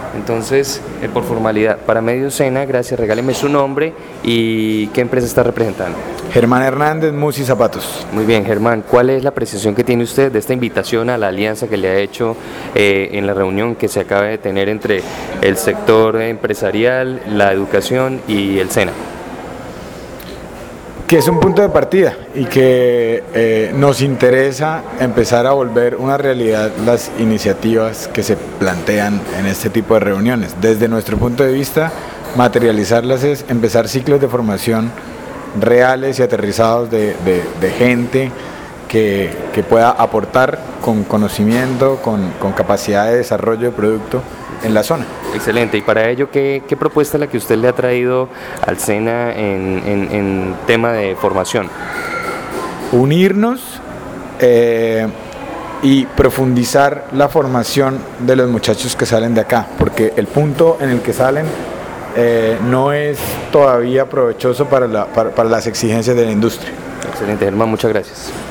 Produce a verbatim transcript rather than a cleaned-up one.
Entonces, eh, por formalidad, para Medio Sena, gracias, regáleme su nombre y qué empresa está representando. Germán Hernández, Musi Zapatos. Muy bien, Germán, ¿cuál es la apreciación que tiene usted de esta invitación a la alianza que le ha hecho eh, en la reunión que se acaba de tener entre el sector empresarial, la educación y el Sena? Que es un punto de partida y que eh, nos interesa empezar a volver una realidad las iniciativas que se plantean en este tipo de reuniones. Desde nuestro punto de vista, materializarlas es empezar ciclos de formación reales y aterrizados de, de, de gente que, que pueda aportar con conocimiento, con, con capacidad de desarrollo de producto en la zona. Excelente, y para ello, ¿qué, qué propuesta es la que usted le ha traído al Sena en, en, en tema de formación? Unirnos eh, y profundizar la formación de los muchachos que salen de acá, porque el punto en el que salen eh, no es todavía provechoso para, la, para, para las exigencias de la industria. Excelente, Germán, muchas gracias.